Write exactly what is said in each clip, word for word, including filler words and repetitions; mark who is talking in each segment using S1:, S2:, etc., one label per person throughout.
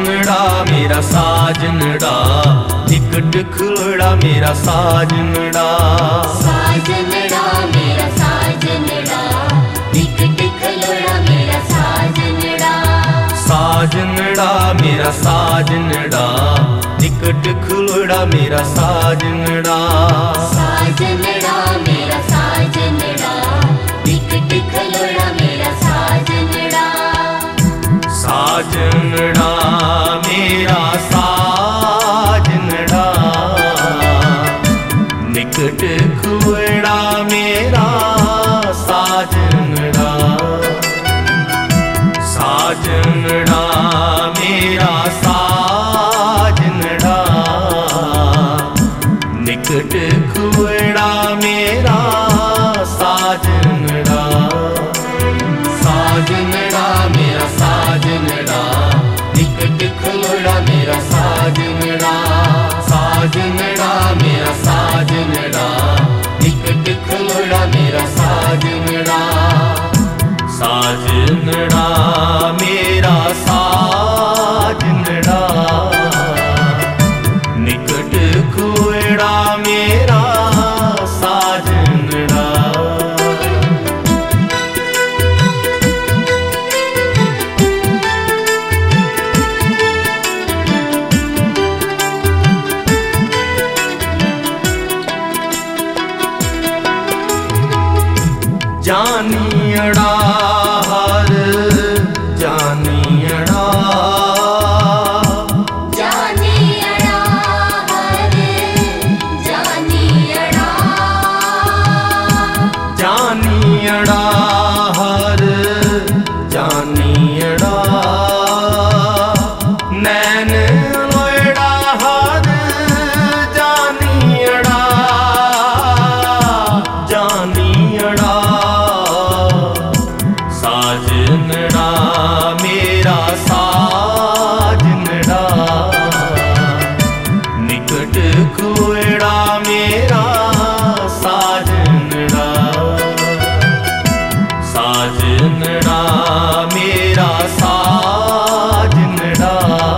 S1: साजनड़ा मेरा साजनड़ा, निकट खलोड़ा मेरा साजनड़ा।
S2: साजनड़ा मेरा साजनड़ा, निकट खलोड़ा मेरा साजनड़ा।
S1: साजनड़ा मेरा साजनड़ा, निकट खलोड़ा मेरा साजनड़ा।
S2: साजनड़ा मेरा साजनड़ा, निकट खलोड़ा मेरा साजनड़ा।
S1: साजनड़ा मेरा साजनड़ा, निकट खलोड़ा मेरा साजनड़ा। साजनड़ा मेरा साजनड़ा, निकट खलोड़ा मेरा साजनड़ा। साजनड़ा मेरा साजनड़ा, निकट खलोड़ा मेरा साजनड़ा। साजनड़ा मेरा साजनड़ा, निकट खलोड़ा मेरा साजनड़ा। साजनड़ा मेरा साजनड़ा, निकट खलोड़ा मेरा साजनड़ा। जानियड़ा हर जानियड़ा,
S2: जानियड़ा हर जानियड़ा।
S1: जानियड़ा हर जानियड़ा, नैन लोयड़ा हर जानियड़ा। जानियड़ा साजनड़ा मेरा साजनड़ा, निकट खलोड़ा मेरा साजनड़ा। साजनड़ा मेरा साजनड़ा,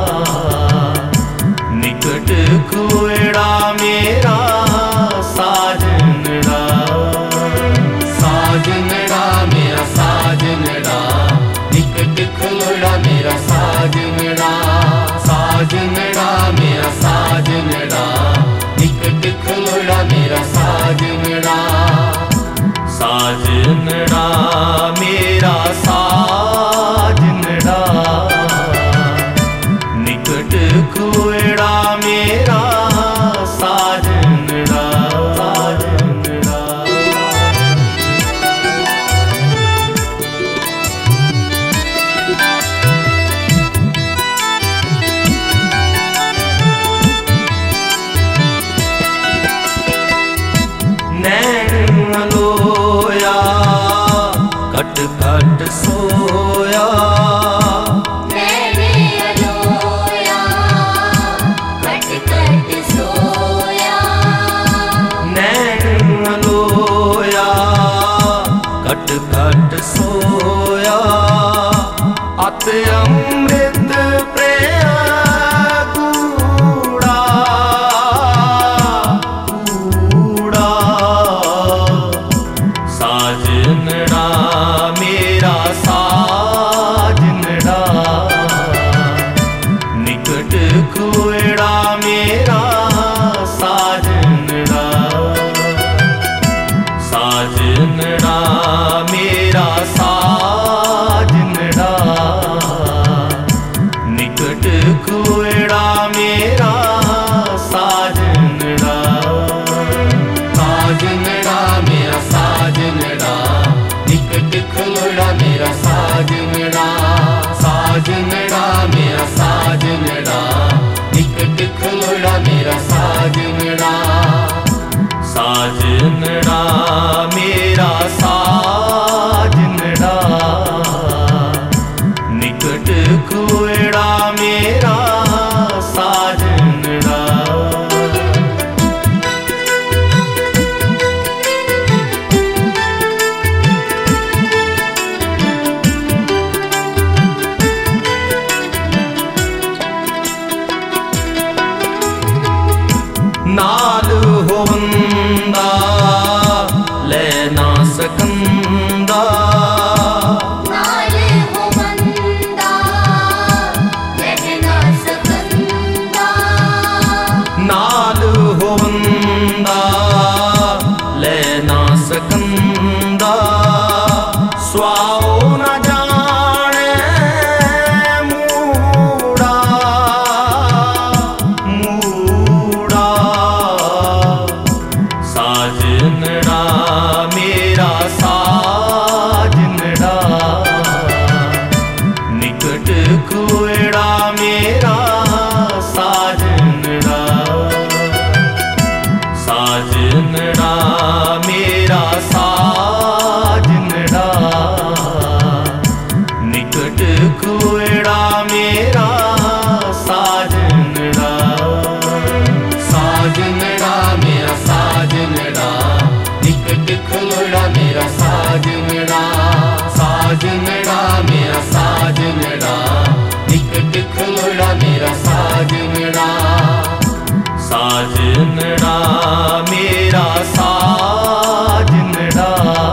S1: निकट खलोड़ा मेरा साजनड़ा। साजनड़ा मेरा साजनड़ा, निकट खलोड़ा मेरा साजनड़ा। साजनड़ा मेरा साजनड़ा, निकट खलोड़ा मेरा साजनड़ा। साजनड़ा मेरा साजनड़ा, निकट खलोड़ा मेरा साजनड़ा। साजनड़ा नैन लोया कट कट सोया।
S2: नैन लोया कट कट सोया।
S1: नैन लोया कट कट सोया, अत अमृत प्रेम कूड़ा कूड़ा। साजनड़ा मेरा साजनड़ा, निकट खलोड़ा मेरा साजनड़ा। साजनड़ा मेरा साजनड़ा, निकट खलोड़ा मेरा साजनड़ा। साजनड़ा मेरा साजनड़ा, निकट खलोड़ा मेरा साजनड़ा। साजनड़ा मेरा साजनड़ा, निकट खलोड़ा मेरा साजनड़ा। साजनड़ा मेरा साजनड़ा, निकट खलोड़ा मेरा नाल होवंदा ले ना सकंदा,
S2: नाल होवंदा ले ना सकंदा,
S1: नाल होवंदा ले ना सकंदा, स्वाओ न जाने मूड़ा मूड़ा, साजनड़ा मेरा साजनड़ा, निकट कोयड़ा मेरा साजनड़ा, साजनड़ा मेरा साजनड़ा, निकट कोयड़ा मेरा साजनड़ा, साजनड़ा मेरा साजनड़ा, निकट खलोड़ा मेरा साजनड़ा, साजनड़ा मेरा साजनड़ा, निकट खलोड़ा मेरा साजनड़ा, साजनड़ा मेरा साजनड़ा,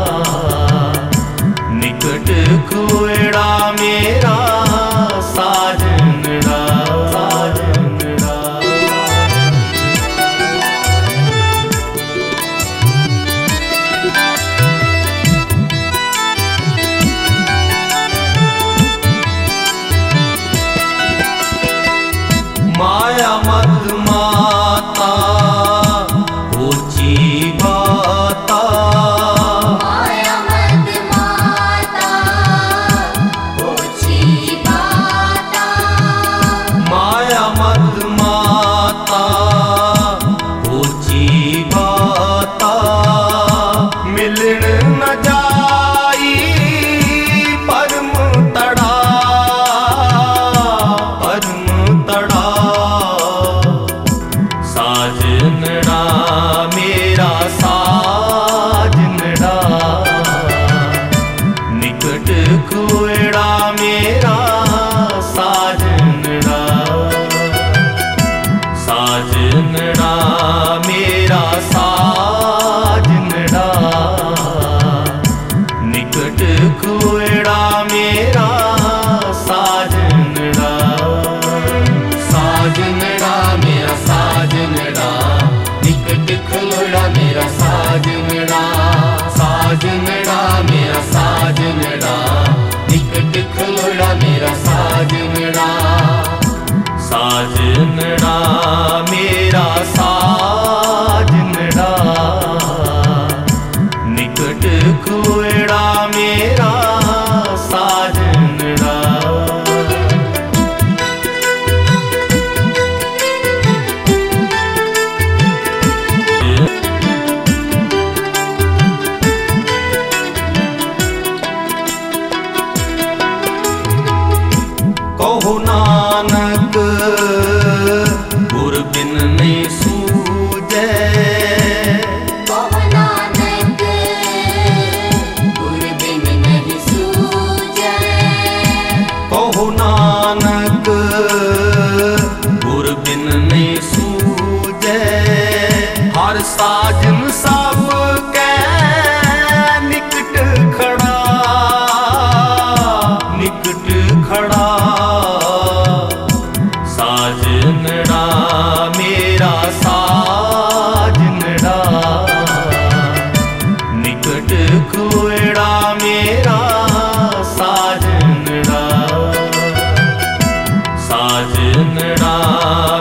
S1: निकट कोयड़ा मेरा साजनड़ा, साजनड़ा। माया मत माता ऊंची बाता,
S2: माया मत माता ऊंची बाता,
S1: माया मत माता ऊंची बाता, मिलन न जाई परम तड़ा परम तड़ा, साजनड़ा मेरा साजनड़ा, निकट कोयड़ा मेरा साजनड़ा, साजनड़ा मेरा साजनड़ा, निकट कोयड़ा मेरा साजनड़ा, साजनड़ा मेरा साजनड़ा, निकट खलोड़ा मेरा साजनड़ा, साजनड़ा मेरा साजनड़ा, निकट खलोड़ा मेरा साजनड़ा, साजनड़ा मेरा साजनड़ा, निकट कोयड़ा मेरा साजनड़ा। कहो नानक गुर बिन नहीं सूझे,
S2: कहो नानक गुर बिन नहीं सूझे,
S1: कहो नानक गुर बिन नहीं सूझे, हर साजन सब कै निकट खड़ा निकट खड़ा, साजनड़ा मेरा साजनड़ा, निकट कोयड़ा मेरा साजनड़ा, साजनड़ा